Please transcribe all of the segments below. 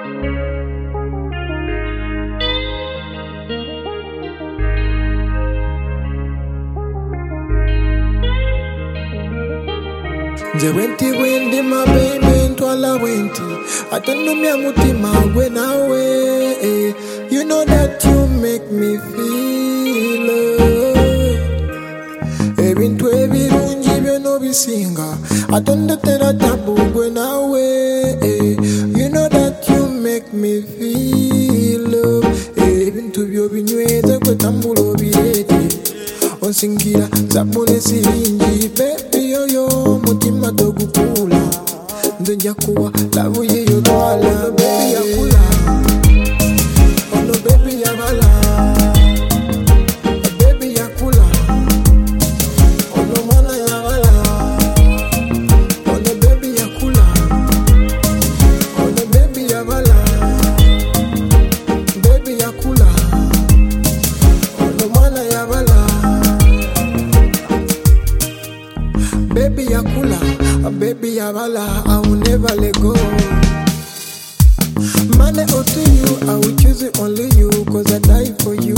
Je wenti wendi my baby ntwala wenti atanumia mutima gwe nawe you know that you make me feel love ebintu ebirungi byono bisinga atondetera tabu gwe nawe you know that you make me feel love ebintu byo binyweze gwe tambulo birete onsingira zabone siringi baby yoyo mutima togukula ndenja kuwa lavu yeyo twala baby yakula ono baby yabala baby yakula ono mwana yabala ono baby yakula ono baby yabala baby yakula ono mwana yabala baby yakula, baby yabala, I will never let go. Money or to you, I will choose it only you, cause I die for you.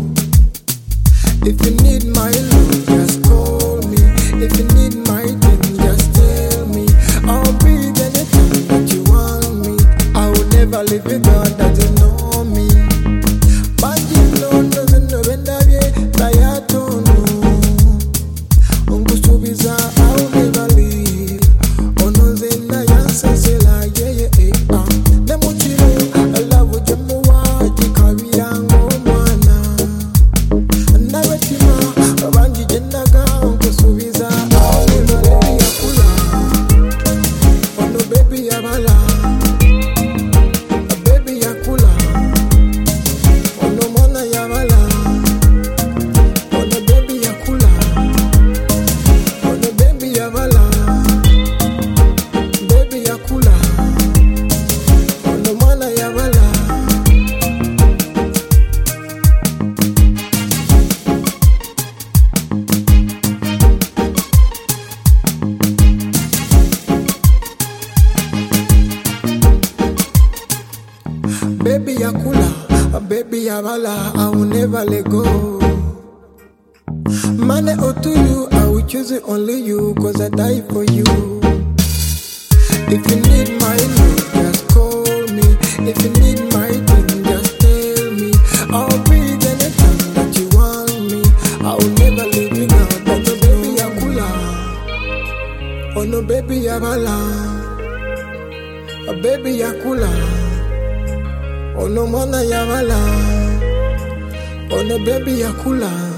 If you need my love, just call me. If you need my thing, just tell me. I'll be there anytime that you want me. I will never leave you, God doesn't know me. But you know, doesn't know when I get tired to know. Ungusubiza, I will never leave. Ono zena yansa zela yeah. Nemuchiro, I love you jamuwa jikabira ngomwana. Nawetima, abanji jendaga ungusubiza, I will never leave yakula. Ono baby yabala, baby yakula. Ono mwana yabala, ono baby yakula. Ono baby yabala, baby yakula. Ono mwana yabala. Baby yakula, baby yabala, I will never let go. Money or to you, I will choose it only you, cause I die for you. If you need my love, just call me. If you need my thing, just tell me. I'll be there anytime that you want me. I will never leave you now. But no baby yakula, oh no baby yabala, a baby yakula, oh no mwana yabala, oh no baby yakula.